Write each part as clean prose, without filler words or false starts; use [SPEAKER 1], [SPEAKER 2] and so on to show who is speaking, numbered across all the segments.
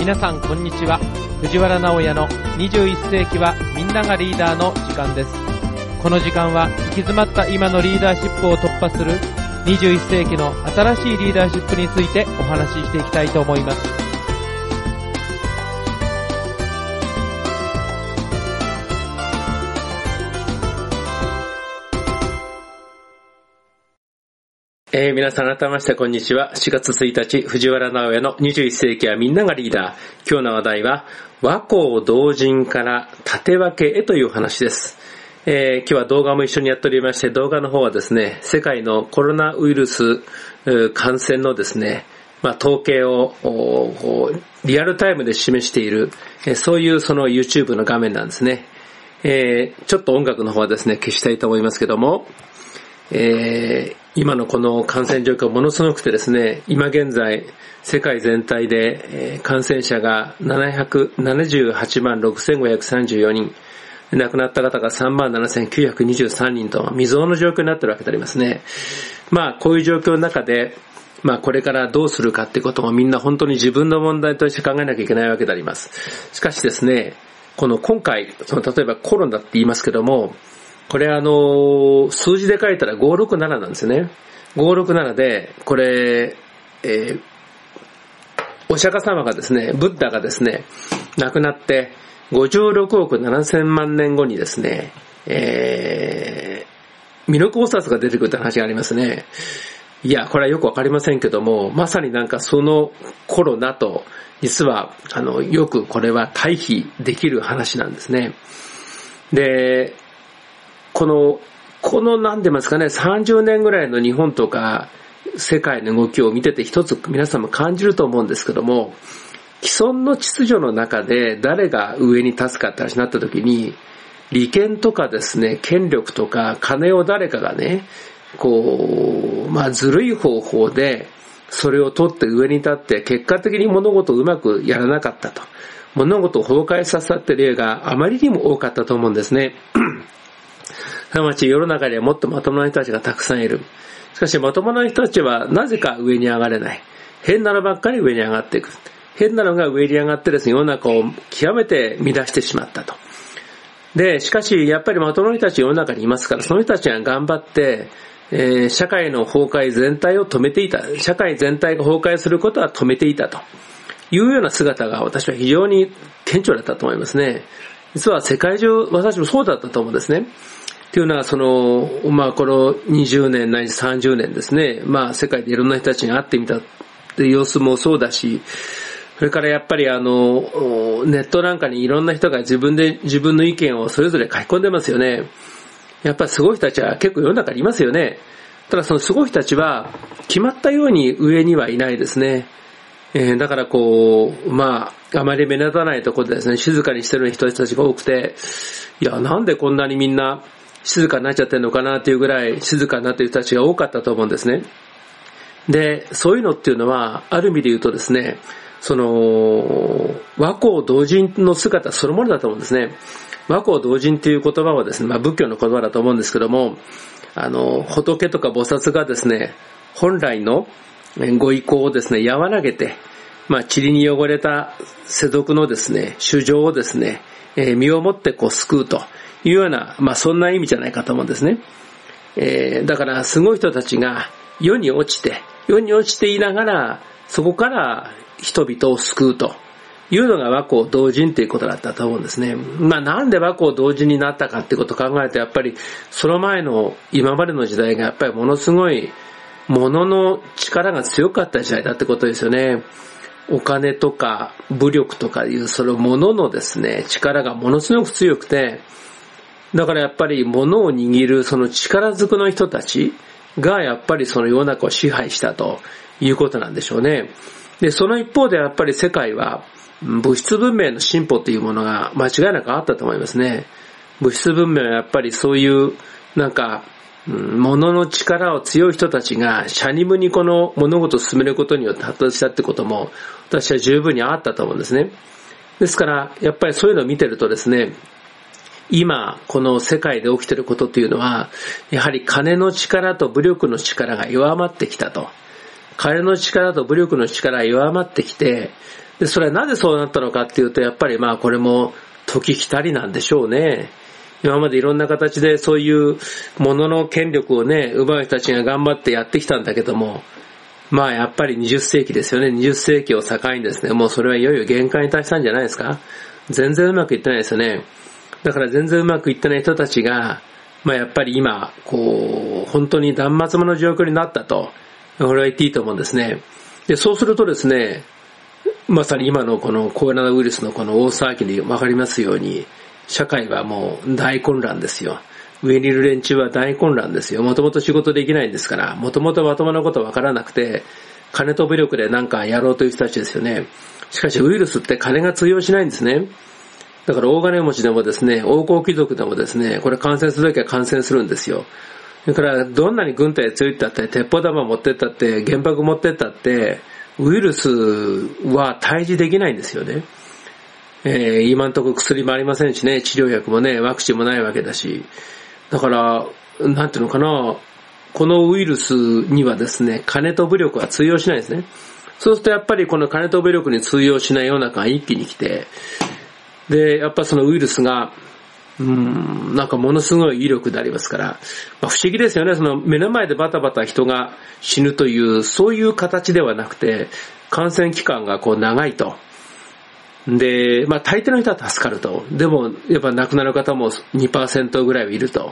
[SPEAKER 1] 皆さんこんにちは。藤原直也の21世紀はみんながリーダーの時間です。この時間は行き詰まった今のリーダーシップを突破する21世紀の新しいリーダーシップについてお話ししていきたいと思います。
[SPEAKER 2] 皆さん改めましてこんにちは。4月1日藤原直也の21世紀はみんながリーダー。今日の話題は和光同人から縦分けへという話です。今日は動画も一緒にやっておりまして、動画の方はですね、世界のコロナウイルス感染のですね、統計をリアルタイムで示している、そういうその YouTube の画面なんですね。ちょっと音楽の方はですね、消したいと思いますけども、今のこの感染状況ものすごくてですね、今現在世界全体で感染者が778万6534人、亡くなった方が3万7923人と未曾有の状況になっているわけでありますね。こういう状況の中で、これからどうするかっていうこともみんな本当に自分の問題として考えなきゃいけないわけであります。しかしですね、今回、例えばコロナって言いますけども、これ数字で書いたら567なんですよね。567で、これ、お釈迦様がですね、ブッダがですね、亡くなって56億7000万年後にですね、弥勒菩薩が出てくるって話がありますね。いや、これはよくわかりませんけども、まさにそのコロナと、実は、よくこれは対比できる話なんですね。で、この何て言いますかね、30年ぐらいの日本とか世界の動きを見てて一つ皆さんも感じると思うんですけども、既存の秩序の中で誰が上に立つかって話になった時に、利権とかですね、権力とか金を誰かがね、ずるい方法でそれを取って上に立って結果的に物事をうまくやらなかったと。物事を崩壊させたって例があまりにも多かったと思うんですね。すなわち世の中にはもっとまともな人たちがたくさんいる。しかしまともな人たちはなぜか上に上がれない。変なのばっかり上に上がっていく。変なのが上に上がってですね、世の中を極めて乱してしまったと。で、しかしやっぱりまともな人たち世の中にいますから、その人たちが頑張って、社会の崩壊全体を止めていた。社会全体が崩壊することは止めていたというような姿が私は非常に顕著だったと思いますね。実は世界中、私もそうだったと思うんですね。っていうのはこの20年ないし30年ですね。世界でいろんな人たちに会ってみたって様子もそうだし、それからやっぱりネットなんかにいろんな人が自分の意見をそれぞれ書き込んでますよね。やっぱりすごい人たちは結構世の中にいますよね。ただそのすごい人たちは決まったように上にはいないですね。だからあまり目立たないところでですね、静かにしてる人たちが多くて、いや、なんでこんなにみんな静かになっちゃってるのかなっていうぐらい静かになっている人たちが多かったと思うんですね。で、そういうのっていうのは、ある意味で言うとですね、和光同人の姿そのものだと思うんですね。和光同人っていう言葉はですね、仏教の言葉だと思うんですけども、仏とか菩薩がですね、本来のご意向をですね、和らげて、塵に汚れた世俗のですね、衆生をですね、身をもって救うというような、そんな意味じゃないかと思うんですね。だからすごい人たちが世に落ちていながら、そこから人々を救うというのが和光同人ということだったと思うんですね。なんで和光同人になったかっていうことを考えると、やっぱりその前の今までの時代がやっぱりものすごい物の力が強かった時代だってことですよね。お金とか武力とかいうその物のですね、力がものすごく強くて、だからやっぱり物を握るその力ずくの人たちがやっぱりその世の中を支配したということなんでしょうね。で、その一方でやっぱり世界は物質文明の進歩というものが間違いなくあったと思いますね。物質文明はやっぱりそういう物の力を強い人たちがシャニムにこの物事を進めることによって発達したってことも私は十分にあったと思うんですね。ですからやっぱりそういうのを見てるとですね、今この世界で起きていることというのはやはり金の力と武力の力が弱まってきたと。 彼の力と武力の力が弱まってきて、で、それはなぜそうなったのかっていうと、やっぱりこれも時来たりなんでしょうね。今までいろんな形でそういうものの権力をね、奪う人たちが頑張ってやってきたんだけども、やっぱり20世紀ですよね。20世紀を境にですね、もうそれはいよいよ限界に達したんじゃないですか。全然うまくいってないですよね。だから全然うまくいってない人たちが、やっぱり今、本当に断末魔の状況になったと、これは言っていいと思うんですね。で、そうするとですね、まさに今のこのコロナウイルスのこの大騒ぎでわかりますように、社会はもう大混乱ですよ。上にいる連中は大混乱ですよ。もともと仕事できないんですから、もともとまともなことわからなくて、金と武力でなんかやろうという人たちですよね。しかしウイルスって金が通用しないんですね。だから大金持ちでもですね、王侯貴族でもですね、これ感染するときは感染するんですよ。だからどんなに軍隊強いってあったり、鉄砲玉持ってったって、原爆持ってったって、ウイルスは退治できないんですよね。今んとこ薬もありませんしね、治療薬もね、ワクチンもないわけだし。だから、なんていうのかな、このウイルスにはですね、金と武力は通用しないですね。そうするとやっぱりこの金と武力に通用しない世の中が一気に来て、で、やっぱそのウイルスが、なんかものすごい威力でありますから、不思議ですよね。その目の前でバタバタ人が死ぬという、そういう形ではなくて、感染期間が長いと。で、大抵の人は助かると。でも、やっぱ亡くなる方も 2% ぐらいはいると。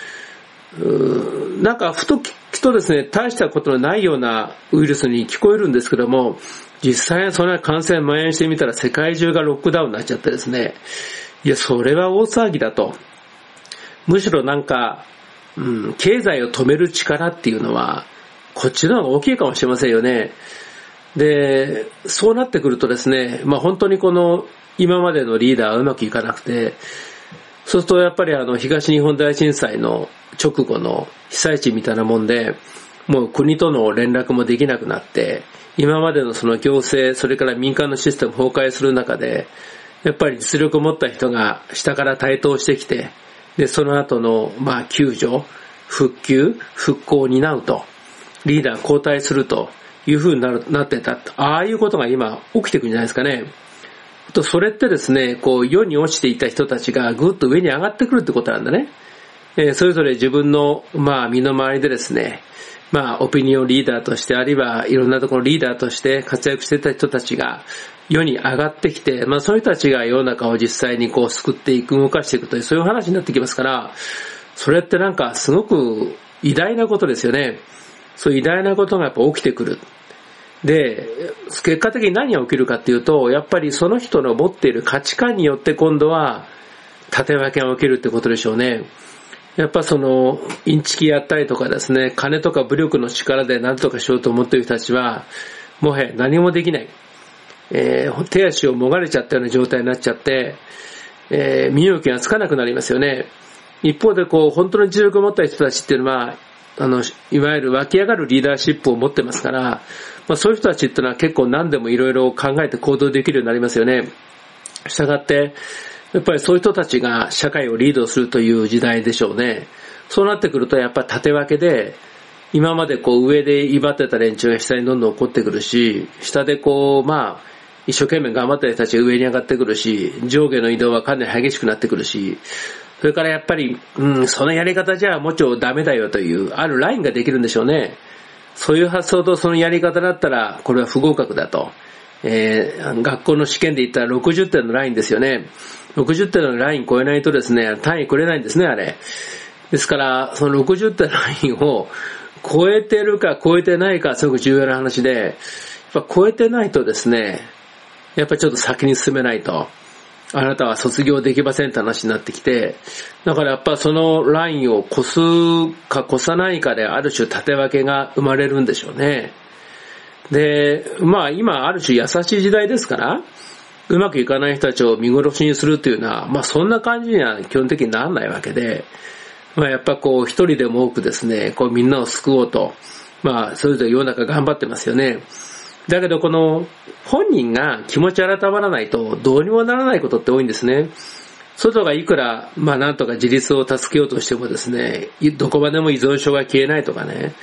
[SPEAKER 2] なんか、ふと聞くとですね、大したことのないようなウイルスに聞こえるんですけども、実際はその感染蔓延してみたら世界中がロックダウンになっちゃってですね、いや、それは大騒ぎだと。むしろなんか、経済を止める力っていうのは、こっちの方が大きいかもしれませんよね。で、そうなってくるとですね、本当にこの今までのリーダーはうまくいかなくて、そうするとやっぱり東日本大震災の直後の被災地みたいなもんで、もう国との連絡もできなくなって、今までのその行政、それから民間のシステム崩壊する中で、やっぱり実力を持った人が下から台頭してきて、で、その後の救助、復旧、復興を担うと、リーダー交代するという風になってた。ああいうことが今起きてくるんじゃないですかね。それってですね、世に落ちていた人たちがぐっと上に上がってくるってことなんだね。それぞれ自分の身の回りでですね、オピニオンリーダーとして、あるいはいろんなところリーダーとして活躍していた人たちが世に上がってきて、そういう人たちが世の中を実際に救っていく、動かしていくという、そういう話になってきますから、それってなんかすごく偉大なことですよね。そういう偉大なことがやっぱ起きてくる。で、結果的に何が起きるかっていうと、やっぱりその人の持っている価値観によって今度は縦分けが起きるってことでしょうね。やっぱインチキやったりとかですね、金とか武力の力で何とかしようと思っている人たちは、もはや何もできない。手足をもがれちゃったような状態になっちゃって、身動きがつかなくなりますよね。一方で本当の実力を持った人たちっていうのは、いわゆる湧き上がるリーダーシップを持ってますから、そういう人たちっていうのは結構何でもいろいろ考えて行動できるようになりますよね。したがって、やっぱりそういう人たちが社会をリードするという時代でしょうね。そうなってくるとやっぱり縦分けで、今まで上で威張ってた連中が下にどんどん起こってくるし、下で一生懸命頑張った人たちが上に上がってくるし、上下の移動はかなり激しくなってくるし、それからやっぱり、そのやり方じゃもうちょいダメだよという、あるラインができるんでしょうね。そういう発想とそのやり方だったら、これは不合格だと。学校の試験で言ったら60点のラインですよね。60点のライン超えないとですね、単位くれないんですね、あれ。ですから、その60点のラインを超えてるか超えてないかすごく重要な話で、やっぱ超えてないとですね、やっぱりちょっと先に進めないと、あなたは卒業できませんって話になってきて、だからやっぱそのラインを越すか越さないかである種縦分けが生まれるんでしょうね。で、今ある種優しい時代ですから、うまくいかない人たちを見殺しにするというのは、そんな感じには基本的にならないわけで、やっぱ一人でも多くですね、みんなを救おうと、それぞれ世の中頑張ってますよね。だけど本人が気持ち改まらないとどうにもならないことって多いんですね。外がいくら、なんとか自立を助けようとしてもですね、どこまでも依存症が消えないとかね、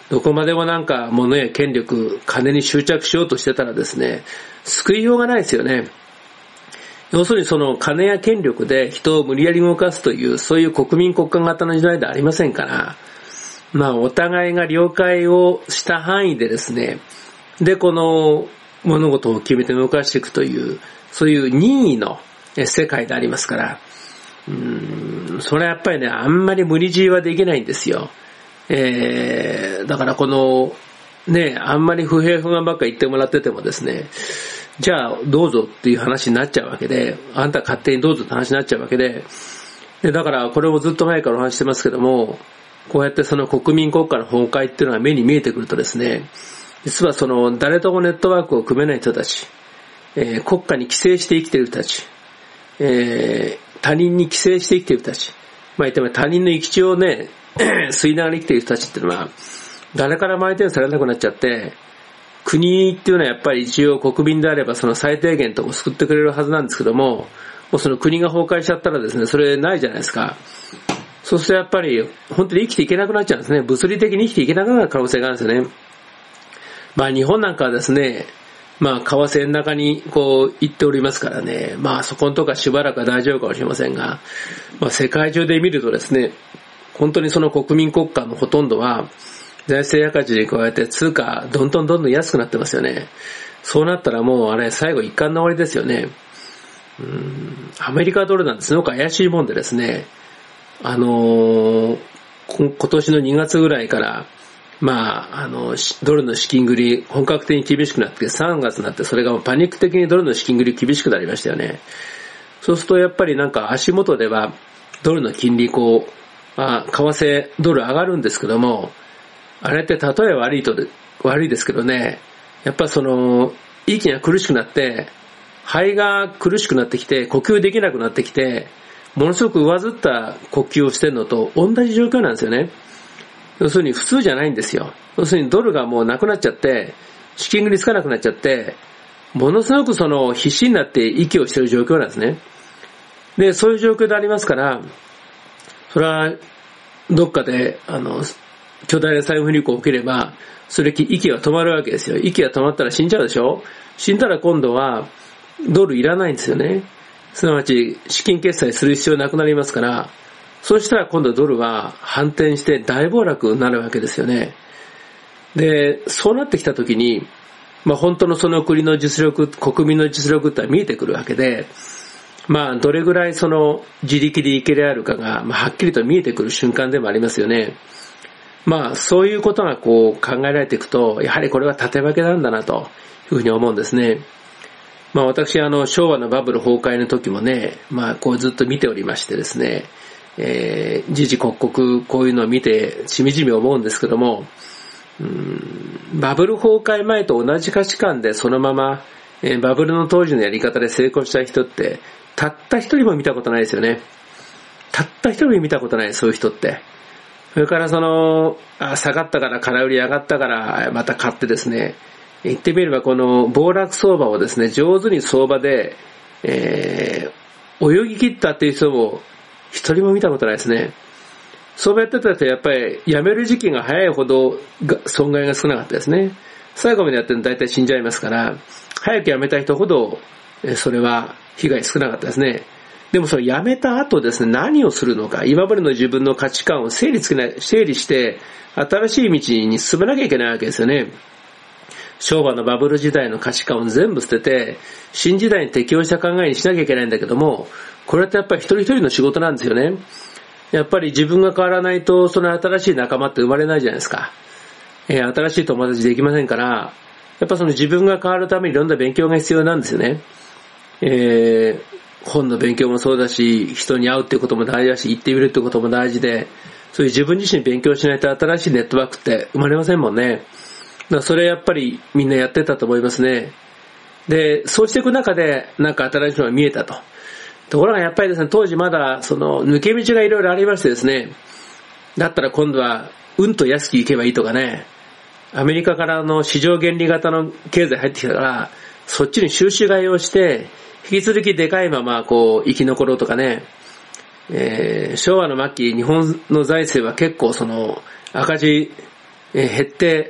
[SPEAKER 2] どこまでもなんか物や権力、金に執着しようとしてたらですね、救いようがないですよね。要するにその金や権力で人を無理やり動かすという、そういう国民国家型の時代ではありませんから、まあお互いが了解をした範囲でですね、でこの物事を決めて動かしていくという、そういう任意の世界でありますから、それはやっぱりね、あんまり無理強いはできないんですよ。だからこの、ね、あんまり不平不満ばっか言ってもらっててもですね、じゃあどうぞっていう話になっちゃうわけで、あんた勝手にどうぞって話になっちゃうわけで、だからこれもずっと前からお話してますけども、こうやってその国民国家の崩壊っていうのが目に見えてくるとですね、実はその誰ともネットワークを組めない人たち、国家に寄生して生きている人たち、他人に寄生して生きている人たち、まあ言っても他人の生き血をね、吸いながら生きている人たちっていうのは、誰からも相手にされなくなっちゃって、国っていうのはやっぱり一応国民であればその最低限とか救ってくれるはずなんですけども、もうその国が崩壊しちゃったらですね、それないじゃないですか。そうするとやっぱり本当に生きていけなくなっちゃうんですね。物理的に生きていけなくなる可能性があるんですよね。まあ日本なんかはですね、まあ為替円高にこう言っておりますからね、まあそこのとこはしばらくは大丈夫かもしれませんが、まあ世界中で見るとですね、本当にその国民国家のほとんどは財政赤字に加えて通貨どんどん安くなってますよね。そうなったらもうあれ最後一貫の終わりですよね。アメリカドルなんてすごく怪しいもんでですね、今年の2月ぐらいから、まあ、ドルの資金繰り本格的に厳しくなって3月になってそれがパニック的にドルの資金繰り厳しくなりましたよね。そうするとやっぱりなんか足元ではドルの金利為替ドル上がるんですけども、あれって例え悪いですけどね、やっぱその息が苦しくなって肺が苦しくなってきて呼吸できなくなってきてものすごく上ずった呼吸をしてるのと同じ状況なんですよね。要するに普通じゃないんですよ。要するにドルがもうなくなっちゃって資金繰りつかなくなっちゃってものすごくその必死になって息をしてる状況なんですね。でそういう状況でありますから、それはどっかで巨大な債務不履行が起きればそれ息が止まるわけですよ。息が止まったら死んじゃうでしょ。死んだら今度はドルいらないんですよね。すなわち資金決済する必要なくなりますから、そうしたら今度ドルは反転して大暴落になるわけですよね。でそうなってきた時に、まあ本当のその国の実力、国民の実力って見えてくるわけで、まあどれぐらいその自力でいけるあるかが、まあ、はっきりと見えてくる瞬間でもありますよね。まあそういうことがこう考えられていくと、やはりこれは縦分けなんだなというふうに思うんですね。まあ私昭和のバブル崩壊の時もね、まあこうずっと見ておりましてですね、時々刻々こういうのを見てしみじみ思うんですけども、バブル崩壊前と同じ価値観でそのまま、バブルの当時のやり方で成功した人ってたった一人も見たことないですよね。たった一人も見たことない、そういう人って。それから下がったから空売り上がったからまた買ってですね、言ってみればこの暴落相場をですね、上手に相場で、泳ぎ切ったっていう人も一人も見たことないですね。相場やってた人はやっぱり辞める時期が早いほど損害が少なかったですね。最後までやってると大体死んじゃいますから、早く辞めた人ほどそれは被害少なかったですね。でもその辞めた後ですね、何をするのか、今までの自分の価値観を整理して新しい道に進めなきゃいけないわけですよね。昭和のバブル時代の価値観を全部捨てて新時代に適応した考えにしなきゃいけないんだけども、これってやっぱり一人一人の仕事なんですよね。やっぱり自分が変わらないとその新しい仲間って生まれないじゃないですか。新しい友達できませんから、やっぱその自分が変わるためにいろんな勉強が必要なんですよね。本の勉強もそうだし、人に会うっていうことも大事だし、行ってみるってことも大事で、そういう自分自身勉強しないと新しいネットワークって生まれませんもんね。だからそれやっぱりみんなやってたと思いますね。で、そうしていく中でなんか新しいのが見えたと。ところがやっぱりですね、当時まだその抜け道がいろいろありましてですね、だったら今度はうんと安く行けばいいとかね、アメリカから市場原理型の経済入ってきたから、そっちに収支買いをして、引き続きでかいままこう生き残ろうとかね、昭和の末期日本の財政は結構赤字減って、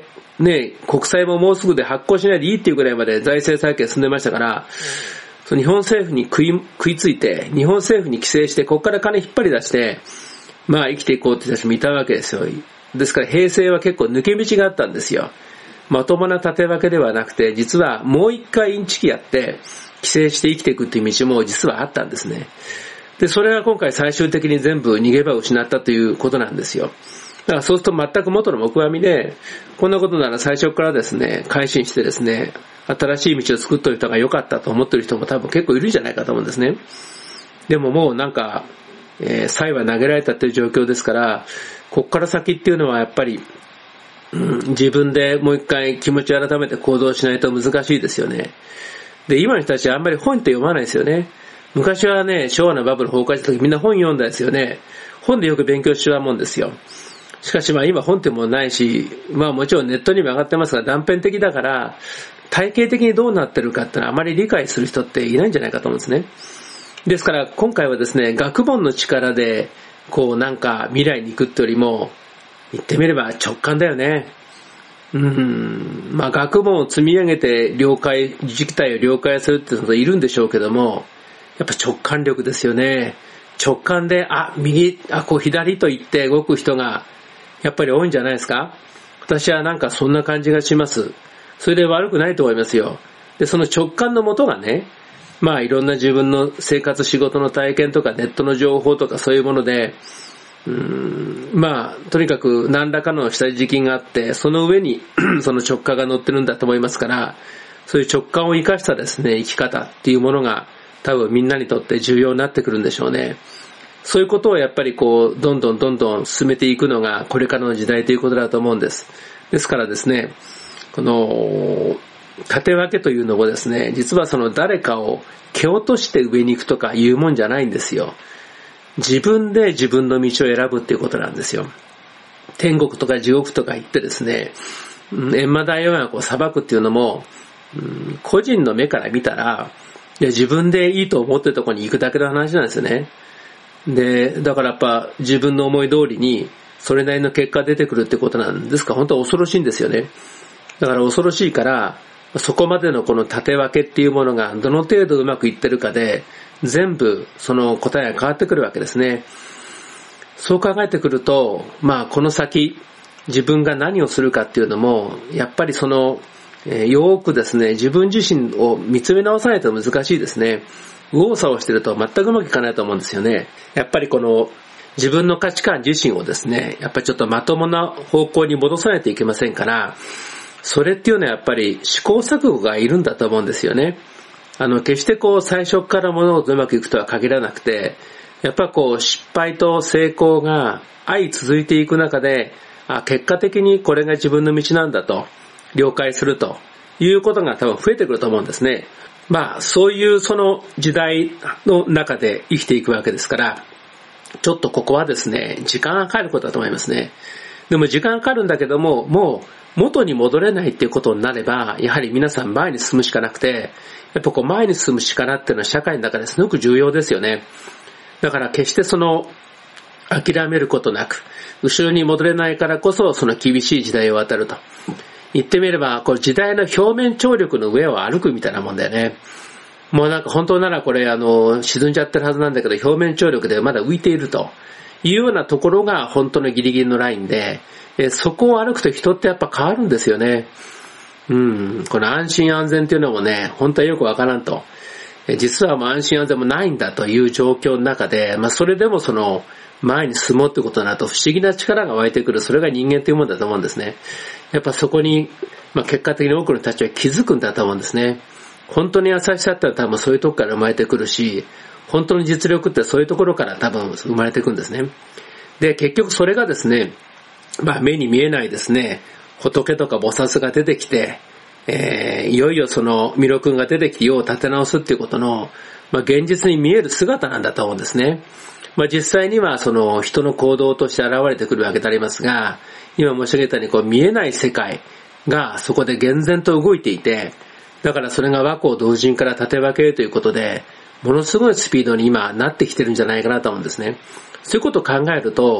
[SPEAKER 2] ね、国債ももうすぐで発行しないでいいっていうぐらいまで財政再建進んでましたから、その日本政府に食いついて、日本政府に規制して、ここから金引っ張り出して、まあ生きていこうって人たちもいたわけですよ。ですから平成は結構抜け道があったんですよ。まともな縦分けではなくて、実はもう一回インチキやって、規制して生きていくっていう道も実はあったんですね。で、それが今回最終的に全部逃げ場を失ったということなんですよ。だからそうすると全く元の木阿弥で、こんなことなら最初からですね、改心してですね、新しい道を作っておいた方が良かったと思っている人も多分結構いるんじゃないかと思うんですね。でももうなんか、才は投げられたという状況ですから、こっから先っていうのはやっぱり、自分でもう一回気持ちを改めて行動しないと難しいですよね。で、今の人たちはあんまり本って読まないですよね。昔はね、昭和のバブル崩壊した時みんな本読んだですよね。本でよく勉強しちゃうもんですよ。しかしまあ今本ってもないし、まあもちろんネットにも上がってますが断片的だから、体系的にどうなってるかってのはあまり理解する人っていないんじゃないかと思うんですね。ですから今回はですね、学問の力でこうなんか未来に行くってよりも、言ってみれば直感だよね。まあ学問を積み上げて事態を了解するっていうのがいるんでしょうけども、やっぱ直感力ですよね。直感で、左と言って動く人がやっぱり多いんじゃないですか。私はなんかそんな感じがします。それで悪くないと思いますよ。で、その直感のもとがね、まあいろんな自分の生活仕事の体験とかネットの情報とかそういうもので、まあとにかく何らかの下敷きがあって、その上にその直感が乗ってるんだと思いますから、そういう直感を生かしたですね、生き方っていうものが多分みんなにとって重要になってくるんでしょうね。そういうことをやっぱりこうどんどん進めていくのがこれからの時代ということだと思うんです。ですからですね、この縦分けというのもですね、実はその誰かを蹴落として上に行くとかいうもんじゃないんですよ。自分で自分の道を選ぶっていうことなんですよ。天国とか地獄とか言ってですね、閻魔大王がこう裁くっていうのも、個人の目から見たら、自分でいいと思ってるところに行くだけの話なんですよね。で、だからやっぱ自分の思い通りにそれなりの結果が出てくるってことなんですから、本当は恐ろしいんですよね。だから恐ろしいから、そこまでのこの縦分けっていうものがどの程度うまくいってるかで、全部その答えが変わってくるわけですね。そう考えてくると、まあこの先、自分が何をするかっていうのも、やっぱりその、よーくですね、自分自身を見つめ直さないと難しいですね。右往左往してると全くうまくいかないと思うんですよね。やっぱりこの自分の価値観自身をですね、やっぱりちょっとまともな方向に戻さないといけませんから、それっていうのはやっぱり試行錯誤がいるんだと思うんですよね。決してこう最初から物事うまくいくとは限らなくて、やっぱこう失敗と成功が相続いていく中で、結果的にこれが自分の道なんだと了解するということが多分増えてくると思うんですね。まあそういうその時代の中で生きていくわけですから、ちょっとここはですね、時間がかかることだと思いますね。でも時間がかかるんだけども、もう元に戻れないっていうことになれば、やはり皆さん前に進むしかなくて、やっぱこう前に進む力っていうのは社会の中ですごく重要ですよね。だから決してその諦めることなく、後ろに戻れないからこそその厳しい時代を渡ると。言ってみれば、これ時代の表面張力の上を歩くみたいなもんだよね。もうなんか本当ならこれ沈んじゃってるはずなんだけど、表面張力でまだ浮いているというようなところが本当のギリギリのラインで、そこを歩くと人ってやっぱ変わるんですよね。この安心安全っていうのもね、本当はよくわからんと。実はもう安心安全もないんだという状況の中で、それでもその前に進もうってことになると不思議な力が湧いてくる。それが人間というものだと思うんですね。やっぱそこに、結果的に多くの人たちは気づくんだと思うんですね。本当に優しさって多分そういうところから生まれてくるし、本当の実力ってそういうところから多分生まれてくるんですね。で、結局それがですね、目に見えないですね、仏とか菩薩が出てきて、いよいよその弥勒君が出てきて世を立て直すっていうことの、現実に見える姿なんだと思うんですね。実際にはその人の行動として現れてくるわけでありますが、今申し上げたようにこう見えない世界がそこで厳然と動いていて、だからそれが和光同人から縦分けということで、ものすごいスピードに今なってきてるんじゃないかなと思うんですね。そういうことを考えると、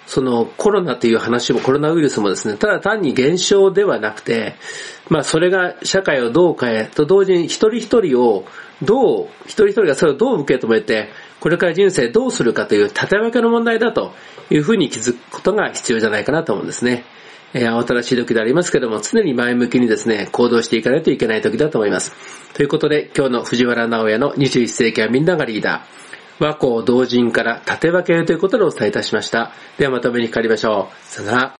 [SPEAKER 2] そのコロナという話も、コロナウイルスもですね、ただ単に現象ではなくて、それが社会をどう変え、と同時に一人一人がそれをどう受け止めて、これから人生どうするかという縦分けの問題だというふうに気づくことが必要じゃないかなと思うんですね。慌ただしい時でありますけども、常に前向きにですね、行動していかないといけない時だと思います。ということで、今日の藤原直也の21世紀はみんながリーダー、和光同人から縦分けということでお伝えいたしました。ではまとめにかかりましょう。さよなら。